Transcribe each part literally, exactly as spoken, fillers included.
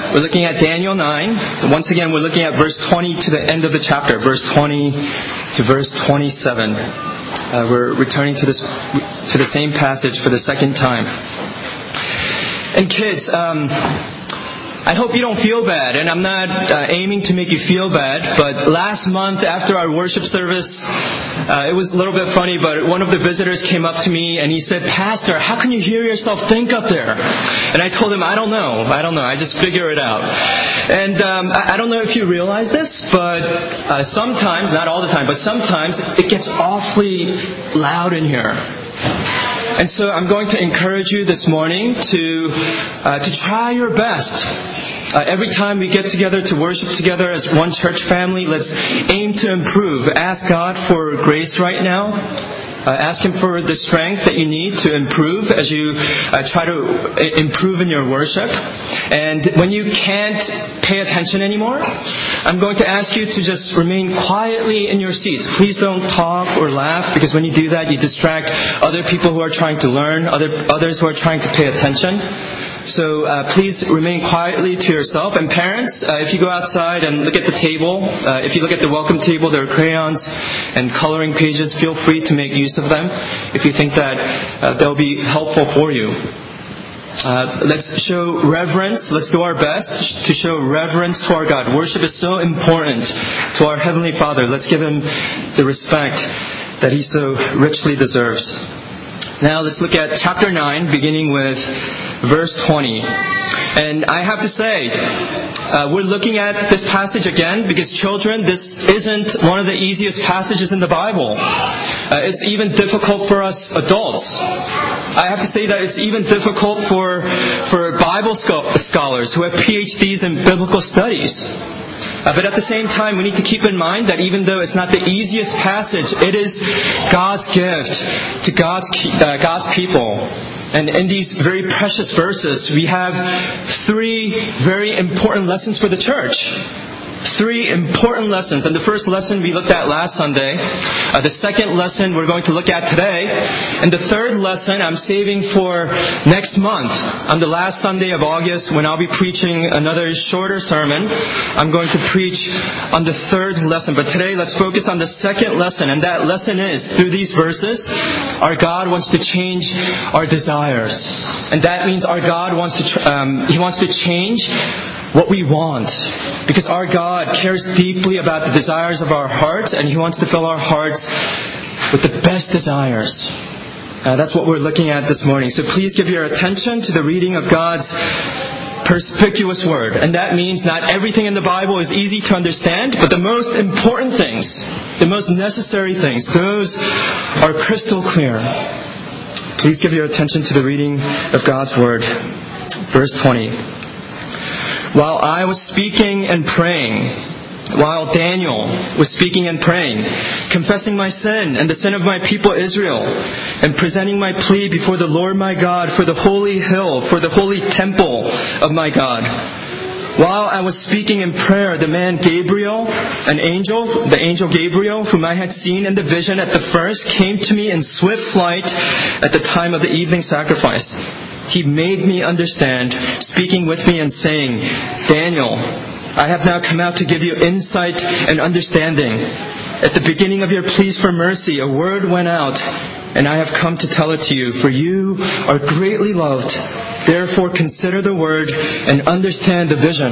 We're looking at Daniel nine. Once again, we're looking at verse twenty to the end of the chapter, verse twenty to verse twenty-seven. Uh, we're returning to this to the same passage for the second time. And kids, um, I hope you don't feel bad, and I'm not uh, aiming to make you feel bad, but last month after our worship service, uh, it was a little bit funny, but one of the visitors came up to me and he said, "Pastor, how can you hear yourself think up there?" And I told him, I don't know, I don't know, I just figure it out. And um, I, I don't know if you realize this, but uh, sometimes, not all the time, but sometimes it gets awfully loud in here. And so I'm going to encourage you this morning to uh, to try your best. Uh, every time we get together to worship together as one church family, let's aim to improve. Ask God for grace right now. Uh, ask Him for the strength that you need to improve as you uh, try to improve in your worship. And when you can't pay attention anymore, I'm going to ask you to just remain quietly in your seats. Please don't talk or laugh, because when you do that, you distract other people who are trying to learn, other others who are trying to pay attention. So uh, please remain quietly to yourself. And parents, uh, if you go outside and look at the table, uh, if you look at the welcome table, there are crayons and coloring pages. Feel free to make use of them if you think that uh, they'll be helpful for you. Uh, let's show reverence. Let's do our best to show reverence to our God. Worship is so important to our Heavenly Father. Let's give Him the respect that He so richly deserves. Now let's look at chapter nine, beginning with verse twenty. And I have to say, uh, we're looking at this passage again because, children, this isn't one of the easiest passages in the Bible. Uh, it's even difficult for us adults. I have to say that it's even difficult for for Bible scho- scholars who have P H Ds in biblical studies. Uh, but at the same time, we need to keep in mind that even though it's not the easiest passage, it is God's gift to God's uh, God's people. And in these very precious verses, we have three very important lessons for the church. Three important lessons. And the first lesson we looked at last Sunday. Uh, the second lesson we're going to look at today. And the third lesson I'm saving for next month. On the last Sunday of August, when I'll be preaching another shorter sermon, I'm going to preach on the third lesson. But today, let's focus on the second lesson. And that lesson is, through these verses, our God wants to change our desires. And that means our God wants to, um, He wants to change what we want, because our God cares deeply about the desires of our hearts, and He wants to fill our hearts with the best desires. Uh, that's what we're looking at this morning. So please give your attention to the reading of God's perspicuous word. And that means not everything in the Bible is easy to understand, but the most important things, the most necessary things, those are crystal clear. Please give your attention to the reading of God's word. Verse twenty. While I was speaking and praying, while Daniel was speaking and praying, confessing my sin and the sin of my people Israel, and presenting my plea before the Lord my God for the holy hill, for the holy temple of my God. While I was speaking in prayer, the man Gabriel, an angel, the angel Gabriel, whom I had seen in the vision at the first, came to me in swift flight at the time of the evening sacrifice. He made me understand, speaking with me and saying, "Daniel, I have now come out to give you insight and understanding. At the beginning of your pleas for mercy, a word went out, and I have come to tell it to you, for you are greatly loved. Therefore consider the word and understand the vision."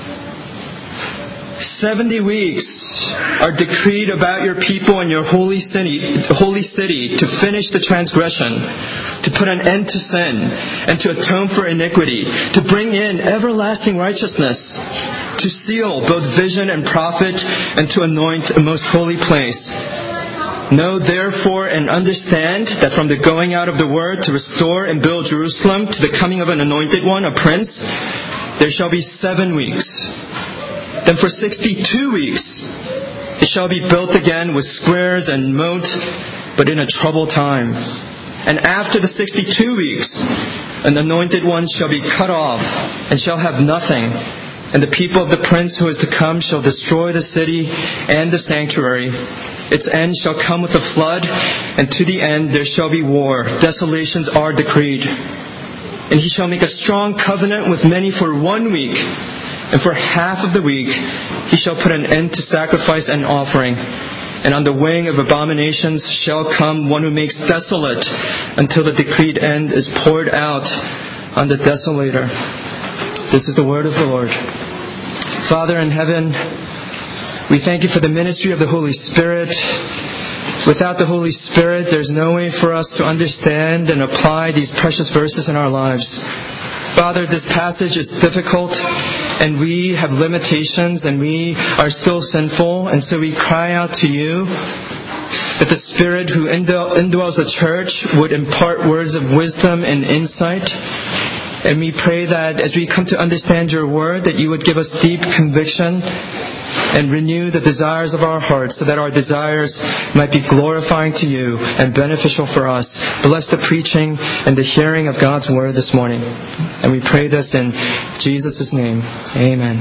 Seventy weeks are decreed about your people and your holy city, holy city to finish the transgression, to put an end to sin, and to atone for iniquity, to bring in everlasting righteousness, to seal both vision and prophet, and to anoint a most holy place. Know therefore and understand that from the going out of the word to restore and build Jerusalem to the coming of an anointed one, a prince, there shall be seven weeks. Then for sixty-two weeks it shall be built again with squares and moat, but in a troubled time. And after the sixty-two weeks, an anointed one shall be cut off and shall have nothing. And the people of the prince who is to come shall destroy the city and the sanctuary. Its end shall come with a flood, and to the end there shall be war. Desolations are decreed. And he shall make a strong covenant with many for one week. And for half of the week he shall put an end to sacrifice and offering. And on the wing of abominations shall come one who makes desolate until the decreed end is poured out on the desolator. This is the word of the Lord. Father in heaven, we thank you for the ministry of the Holy Spirit. Without the Holy Spirit, there's no way for us to understand and apply these precious verses in our lives. Father, this passage is difficult, and we have limitations, and we are still sinful, and so we cry out to you that the Spirit who indwells the church would impart words of wisdom and insight. And we pray that as we come to understand your word, that you would give us deep conviction and renew the desires of our hearts so that our desires might be glorifying to you and beneficial for us. Bless the preaching and the hearing of God's word this morning. And we pray this in Jesus' name. Amen.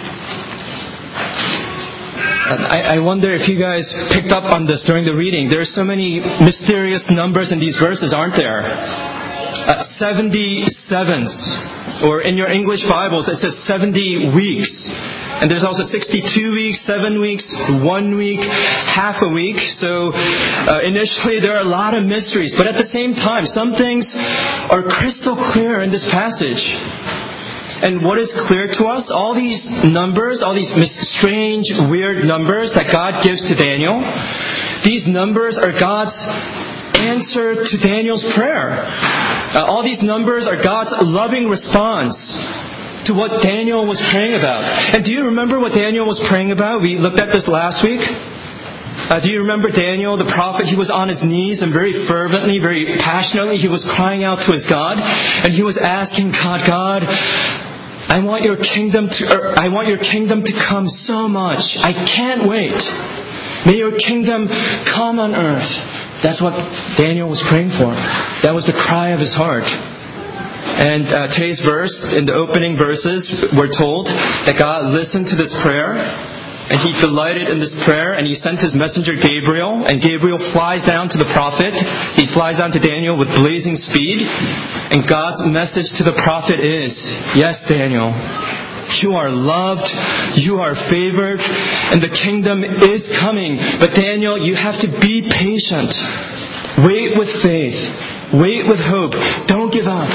I, I wonder if you guys picked up on this during the reading. There are so many mysterious numbers in these verses, aren't there? Uh, seventy sevens, or in your English Bibles it says seventy weeks, and there's also sixty-two weeks, seven weeks, one week, half a week. So uh, initially there are a lot of mysteries, but at the same time some things are crystal clear in this passage. And what is clear to us? All these numbers, all these strange, weird numbers that God gives to Daniel, these numbers are God's answer to Daniel's prayer. Uh, all these numbers are God's loving response to what Daniel was praying about. And do you remember what Daniel was praying about? We looked at this last week. Uh, do you remember Daniel, the prophet? He was on his knees and very fervently, very passionately, he was crying out to his God. And he was asking God, God, I want your kingdom to, er, I want your kingdom to come so much. I can't wait. May your kingdom come on earth. That's what Daniel was praying for. That was the cry of his heart. And uh, today's verse, in the opening verses, we're told that God listened to this prayer, and He delighted in this prayer, and He sent His messenger Gabriel, and Gabriel flies down to the prophet. He flies down to Daniel with blazing speed, and God's message to the prophet is, yes, Daniel, you are loved, you are favored, and the kingdom is coming. But Daniel, you have to be patient. Wait with faith. Wait with hope. Don't give up.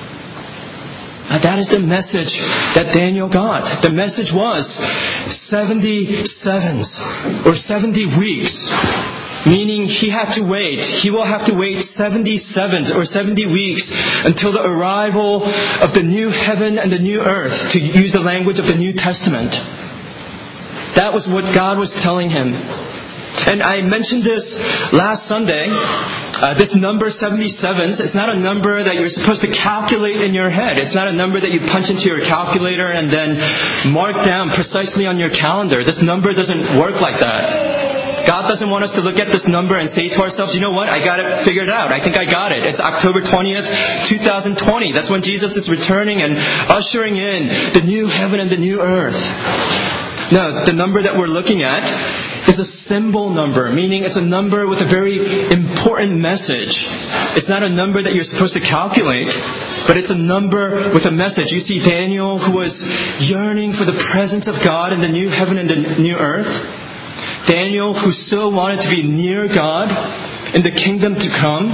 Now, that is the message that Daniel got. The message was seventy sevens, or seventy weeks. Meaning he had to wait. He will have to wait seventy sevens or seventy weeks until the arrival of the new heaven and the new earth, to use the language of the New Testament. That was what God was telling him. And I mentioned this last Sunday. Uh, this number seventy-sevens, it's not a number that you're supposed to calculate in your head. It's not a number that you punch into your calculator and then mark down precisely on your calendar. This number doesn't work like that. God doesn't want us to look at this number and say to ourselves, you know what, I got it figured out. I think I got it. It's October twentieth, twenty twenty. That's when Jesus is returning and ushering in the new heaven and the new earth. No, the number that we're looking at is a symbol number, meaning it's a number with a very important message. It's not a number that you're supposed to calculate, but it's a number with a message. You see Daniel, who was yearning for the presence of God in the new heaven and the new earth. Daniel, who so wanted to be near God in the kingdom to come.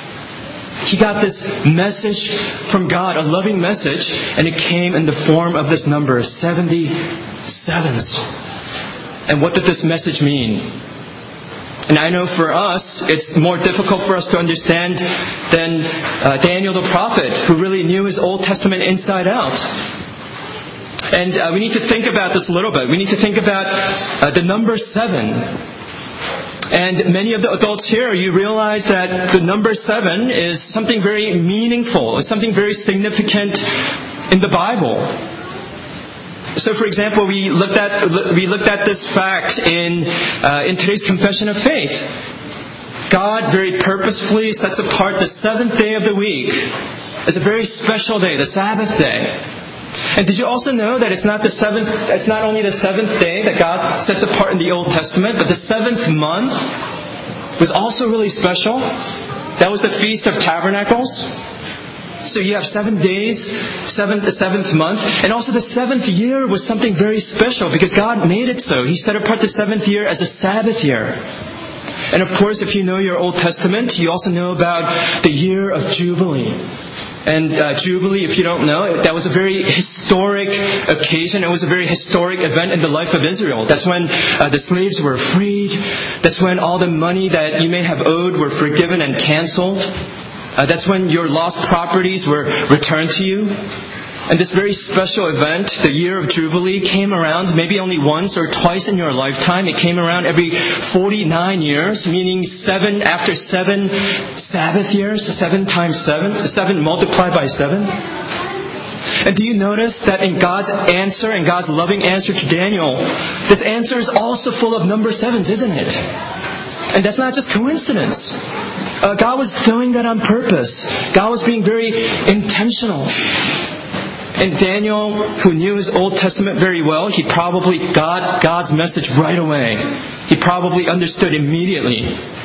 He got this message from God, a loving message, and it came in the form of this number, seventy sevens. And what did this message mean? And I know for us, it's more difficult for us to understand than uh, Daniel the prophet, who really knew his Old Testament inside out. And uh, we need to think about this a little bit. We need to think about uh, the number seven. And many of the adults here, you realize that the number seven is something very meaningful. It's something very significant in the Bible. So, for example, we looked at we looked at this fact in uh, in today's confession of faith. God very purposefully sets apart the seventh day of the week as a very special day, the Sabbath day. And did you also know that it's not the seventh? It's not only the seventh day that God sets apart in the Old Testament, but the seventh month was also really special. That was the Feast of Tabernacles. So you have seven days, seventh, the seventh month, and also the seventh year was something very special because God made it so. He set apart the seventh year as a Sabbath year. And of course, if you know your Old Testament, you also know about the year of Jubilee. And uh, Jubilee, if you don't know, that was a very historic occasion. It was a very historic event in the life of Israel. That's when uh, the slaves were freed. That's when all the money that you may have owed were forgiven and canceled. Uh, that's when your lost properties were returned to you. And this very special event, the year of Jubilee, came around maybe only once or twice in your lifetime. It came around every forty-nine years, meaning seven after seven Sabbath years, seven times seven, seven multiplied by seven. And do you notice that in God's answer, in God's loving answer to Daniel, this answer is also full of number sevens, isn't it? And that's not just coincidence. Uh, God was doing that on purpose. God was being very intentional. And Daniel, who knew his Old Testament very well, he probably got God's message right away. He probably understood immediately.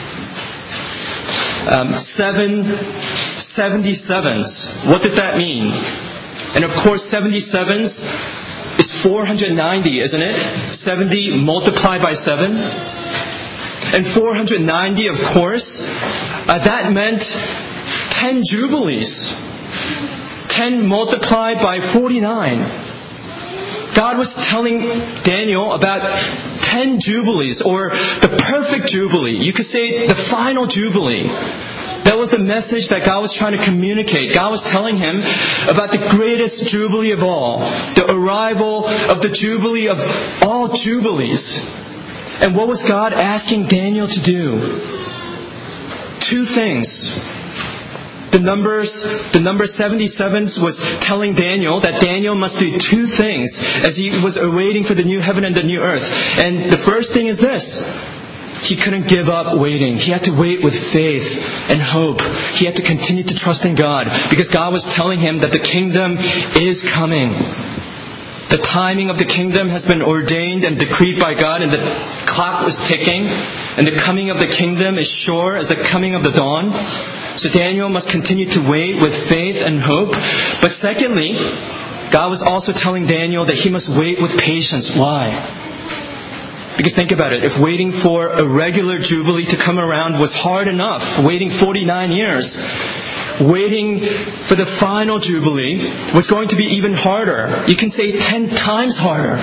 Um, seven seventy-sevens. What did that mean? And of course, seventy-sevens is four hundred ninety, isn't it? seventy multiplied by seven. And four hundred ninety, of course, uh, that meant ten Jubilees. ten multiplied by forty-nine. God was telling Daniel about ten Jubilees, or the perfect Jubilee. You could say the final Jubilee. That was the message that God was trying to communicate. God was telling him about the greatest Jubilee of all. The arrival of the Jubilee of all Jubilees. And what was God asking Daniel to do? Two things. The numbers, the number seventy-seven was telling Daniel that Daniel must do two things as he was awaiting for the new heaven and the new earth. And the first thing is this. He couldn't give up waiting. He had to wait with faith and hope. He had to continue to trust in God because God was telling him that the kingdom is coming. The timing of the kingdom has been ordained and decreed by God, and the clock was ticking, and the coming of the kingdom is sure as the coming of the dawn. So Daniel must continue to wait with faith and hope. But secondly, God was also telling Daniel that he must wait with patience. Why? Because think about it. If waiting for a regular Jubilee to come around was hard enough, waiting forty-nine years, waiting for the final Jubilee was going to be even harder. You can say ten times harder.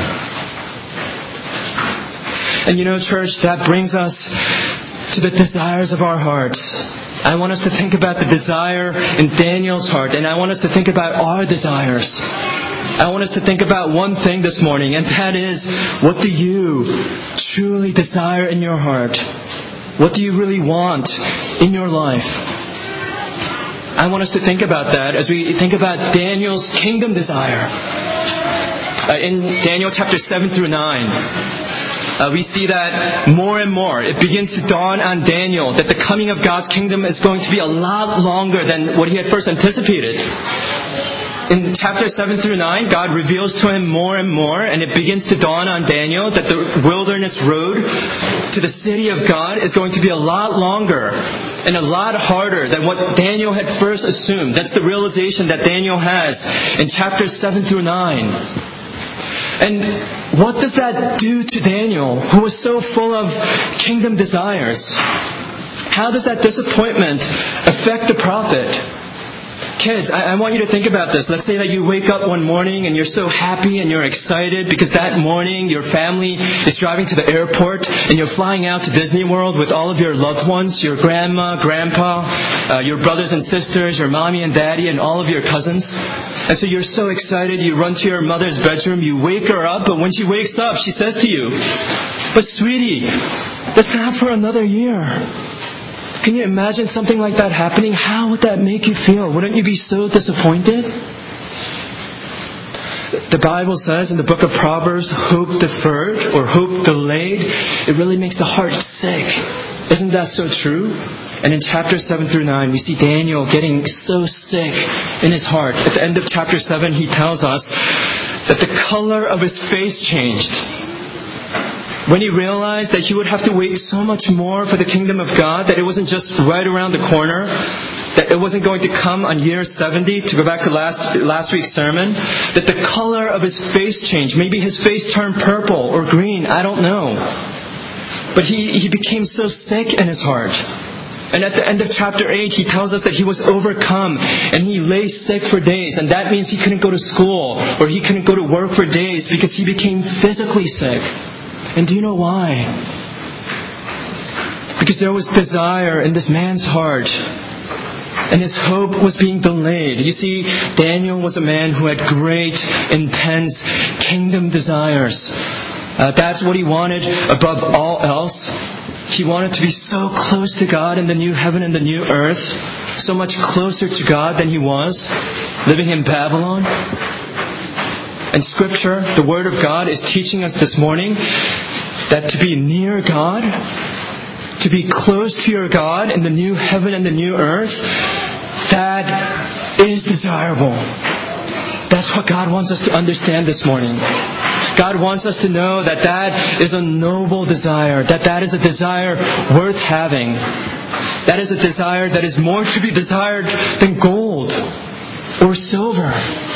And you know, church, that brings us to the desires of our hearts. I want us to think about the desire in Daniel's heart, and I want us to think about our desires. I want us to think about one thing this morning, and that is, what do you truly desire in your heart? What do you really want in your life? I want us to think about that as we think about Daniel's kingdom desire. Uh, in Daniel chapter seven through nine, uh, we see that more and more it begins to dawn on Daniel that the coming of God's kingdom is going to be a lot longer than what he had first anticipated. In chapter seven through nine, God reveals to him more and more, and it begins to dawn on Daniel that the wilderness road to the city of God is going to be a lot longer and a lot harder than what Daniel had first assumed. That's the realization that Daniel has in chapters seven through nine. And what does that do to Daniel, who was so full of kingdom desires? How does that disappointment affect the prophet? Kids, I, I want you to think about this. Let's say that you wake up one morning and you're so happy and you're excited because that morning your family is driving to the airport and you're flying out to Disney World with all of your loved ones, your grandma, grandpa, uh, your brothers and sisters, your mommy and daddy, and all of your cousins. And so you're so excited, you run to your mother's bedroom, you wake her up, but when she wakes up, she says to you, "But sweetie, that's not for another year." Can you imagine something like that happening? How would that make you feel? Wouldn't you be so disappointed? The Bible says in the book of Proverbs, hope deferred or hope delayed, it really makes the heart sick. Isn't that so true? And in chapter seven through nine, we see Daniel getting so sick in his heart. At the end of chapter seven, he tells us that the color of his face changed. When he realized that he would have to wait so much more for the kingdom of God, that it wasn't just right around the corner, that it wasn't going to come on year seventy, to go back to last last week's sermon, that the color of his face changed. Maybe his face turned purple or green, I don't know. But he, he became so sick in his heart. And at the end of chapter eight, he tells us that he was overcome and he lay sick for days. And that means he couldn't go to school or he couldn't go to work for days because he became physically sick. And do you know why? Because there was desire in this man's heart. And his hope was being delayed. You see, Daniel was a man who had great, intense kingdom desires. Uh, that's what he wanted above all else. He wanted to be so close to God in the new heaven and the new earth, so much closer to God than he was living in Babylon. And Scripture, the Word of God, is teaching us this morning that to be near God, to be close to your God in the new heaven and the new earth, that is desirable. That's what God wants us to understand this morning. God wants us to know that that is a noble desire, that that is a desire worth having. That is a desire that is more to be desired than gold or silver.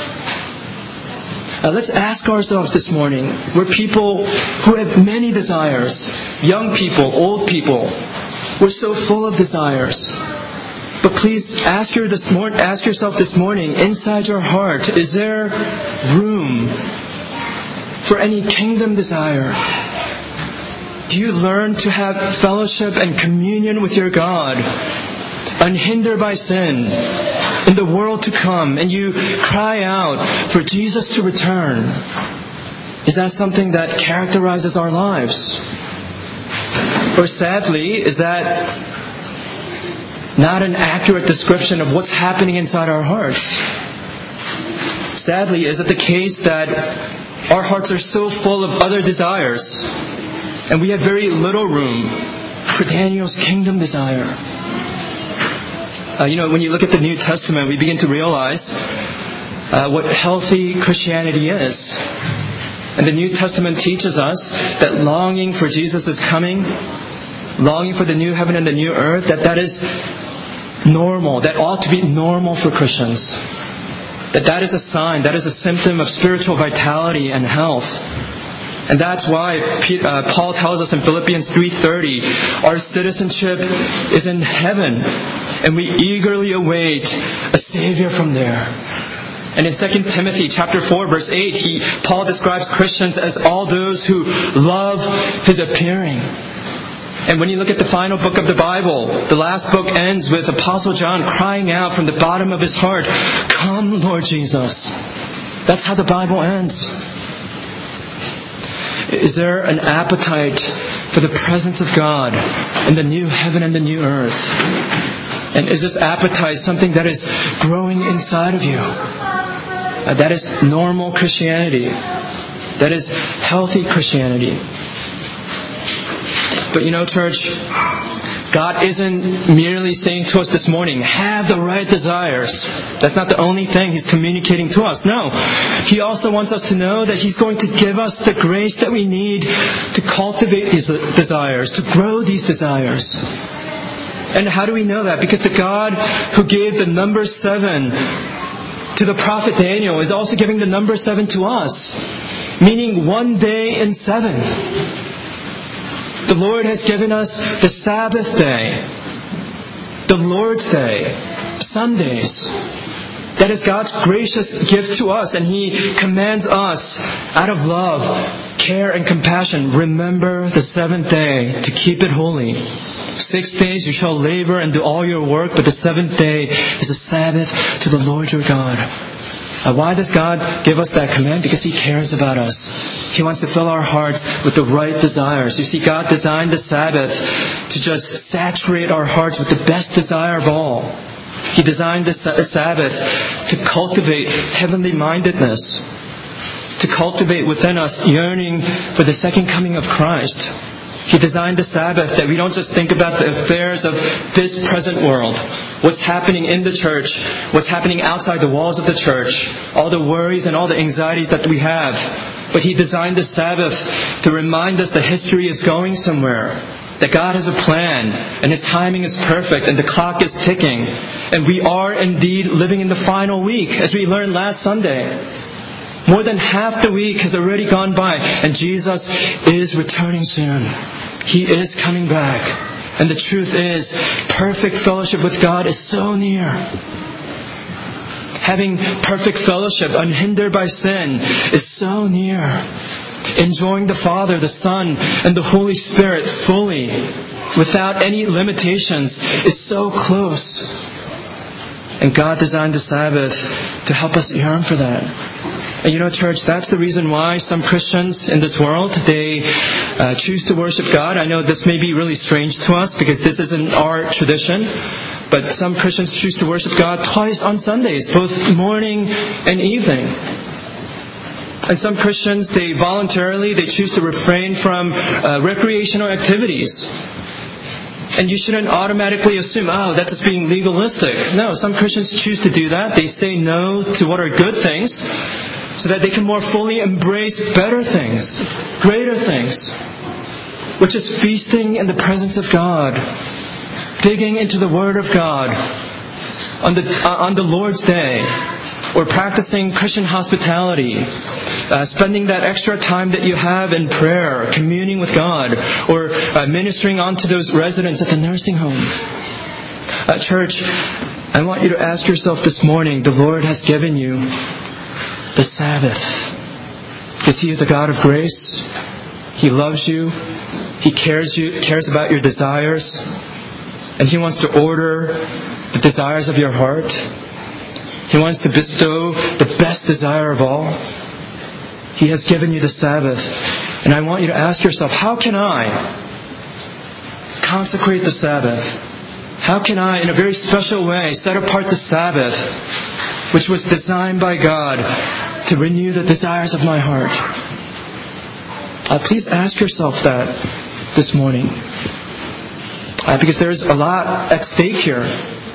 Now let's ask ourselves this morning, we're people who have many desires, young people, old people. We're so full of desires. But please ask, your this mor- ask yourself this morning, inside your heart, is there room for any kingdom desire? Do you learn to have fellowship and communion with your God, unhindered by sin, in the world to come, and you cry out for Jesus to return? Is that something that characterizes our lives? Or sadly, is that not an accurate description of what's happening inside our hearts? Sadly, is it the case that our hearts are so full of other desires, and we have very little room for Daniel's kingdom desire? Uh, you know, when you look at the New Testament, we begin to realize uh, what healthy Christianity is. And the New Testament teaches us that longing for Jesus' coming, longing for the new heaven and the new earth, that that is normal, that ought to be normal for Christians. That that is a sign, that is a symptom of spiritual vitality and health. And that's why uh, Paul tells us in Philippians three thirty, our citizenship is in heaven, and we eagerly await a Savior from there. And in Second Timothy chapter four, verse eight, he, Paul describes Christians as all those who love His appearing. And when you look at the final book of the Bible, the last book ends with Apostle John crying out from the bottom of his heart, "Come, Lord Jesus." That's how the Bible ends. Is there an appetite for the presence of God in the new heaven and the new earth? And is this appetite something that is growing inside of you? Uh, that is normal Christianity. That is healthy Christianity. But you know, church, God isn't merely saying to us this morning, have the right desires. That's not the only thing He's communicating to us. No. He also wants us to know that He's going to give us the grace that we need to cultivate these desires, to grow these desires. And how do we know that? Because the God who gave the number seven to the prophet Daniel is also giving the number seven to us, meaning one day in seven. The Lord has given us the Sabbath day, the Lord's Day, Sundays. That is God's gracious gift to us, and He commands us out of love, care, and compassion, remember the seventh day to keep it holy. Six days you shall labor and do all your work, but the seventh day is a Sabbath to the Lord your God. Uh, why does God give us that command? Because He cares about us. He wants to fill our hearts with the right desires. You see, God designed the Sabbath to just saturate our hearts with the best desire of all. He designed the Sabbath to cultivate heavenly mindedness, to cultivate within us yearning for the second coming of Christ. He designed the Sabbath that we don't just think about the affairs of this present world, what's happening in the church, what's happening outside the walls of the church, all the worries and all the anxieties that we have. But He designed the Sabbath to remind us that history is going somewhere, that God has a plan, and His timing is perfect, and the clock is ticking. And we are indeed living in the final week, as we learned last Sunday. More than half the week has already gone by, and Jesus is returning soon. He is coming back. And the truth is, perfect fellowship with God is so near. Having perfect fellowship, unhindered by sin, is so near. Enjoying the Father, the Son, and the Holy Spirit fully, without any limitations, is so close. And God designed the Sabbath to help us yearn for that. And you know, church, that's the reason why some Christians in this world, they uh, choose to worship God. I know this may be really strange to us because this isn't our tradition. But some Christians choose to worship God twice on Sundays, both morning and evening. And some Christians, they voluntarily, they choose to refrain from uh, recreational activities. And you shouldn't automatically assume, oh, that's just being legalistic. No, some Christians choose to do that. They say no to what are good things so that they can more fully embrace better things, greater things, which is feasting in the presence of God, digging into the Word of God on the, uh, on the Lord's Day, or practicing Christian hospitality, uh, spending that extra time that you have in prayer, communing with God, or uh, ministering on to those residents at the nursing home. Uh, church, I want you to ask yourself this morning, the Lord has given you the Sabbath, because He is the God of grace. He loves you. He cares you cares about your desires, and He wants to order the desires of your heart. He wants to bestow the best desire of all. He has given you the Sabbath. And I want you to ask yourself, how can I consecrate the Sabbath? How can I, in a very special way, set apart the Sabbath, which was designed by God to renew the desires of my heart? Uh, please ask yourself that this morning. Uh, because there's a lot at stake here.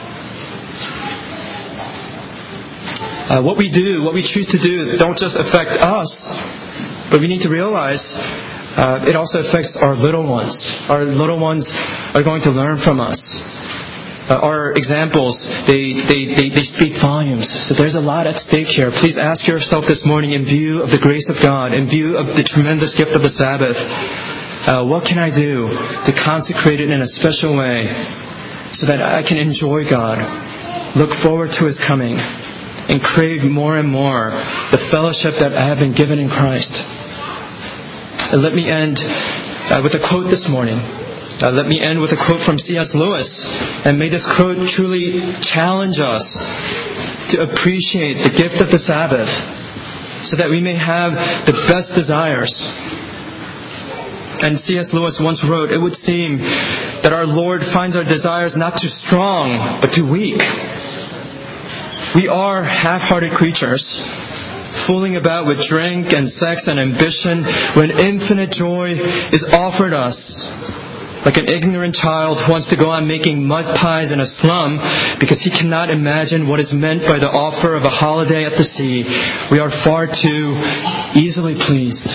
Uh, what we do, what we choose to do, don't just affect us, but we need to realize uh, it also affects our little ones. Our little ones are going to learn from us. Uh, our examples, they, they, they, they speak volumes. So there's a lot at stake here. Please ask yourself this morning, in view of the grace of God, in view of the tremendous gift of the Sabbath, uh, what can I do to consecrate it in a special way so that I can enjoy God, look forward to His coming, and crave more and more the fellowship that I have been given in Christ. And let me end uh, with a quote this morning. Uh, let me end with a quote from C S Lewis. And may this quote truly challenge us to appreciate the gift of the Sabbath so that we may have the best desires. And C S Lewis once wrote, "It would seem that our Lord finds our desires not too strong, but too weak. We are half-hearted creatures, fooling about with drink and sex and ambition when infinite joy is offered us. Like an ignorant child who wants to go on making mud pies in a slum because he cannot imagine what is meant by the offer of a holiday at the sea. We are far too easily pleased."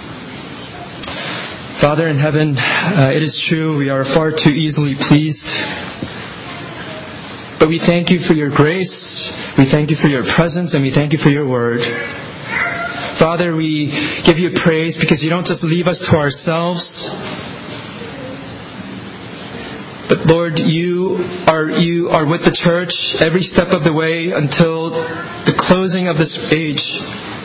Father in heaven, uh, it is true, we are far too easily pleased. But we thank You for Your grace, we thank You for Your presence, and we thank You for Your word. Father, we give You praise because You don't just leave us to ourselves, but Lord, You are You are with the church every step of the way until the closing of this age.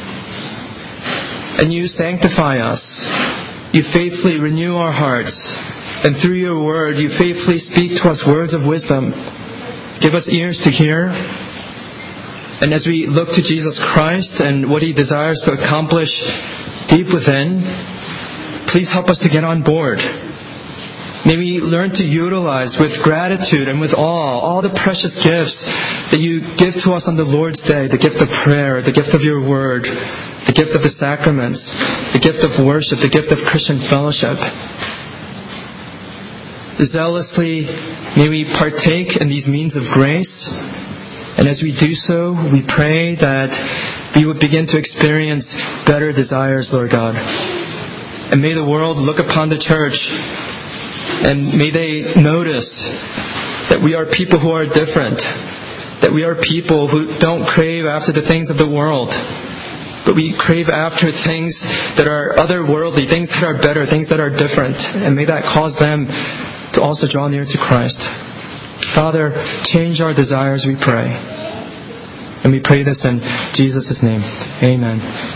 And You sanctify us. You faithfully renew our hearts. And through Your word, You faithfully speak to us words of wisdom. Give us ears to hear. And as we look to Jesus Christ and what He desires to accomplish deep within, please help us to get on board. May we learn to utilize with gratitude and with awe all the precious gifts that You give to us on the Lord's Day. The gift of prayer, the gift of Your word, the gift of the sacraments, the gift of worship, the gift of Christian fellowship. Zealously, may we partake in these means of grace. And as we do so, we pray that we would begin to experience better desires, Lord God. And may the world look upon the church And may they notice that we are people who are different, that we are people who don't crave after the things of the world, but we crave after things that are otherworldly, things that are better, things that are different. And may that cause them to also draw near to Christ. Father, change our desires, we pray. And we pray this in Jesus' name. Amen.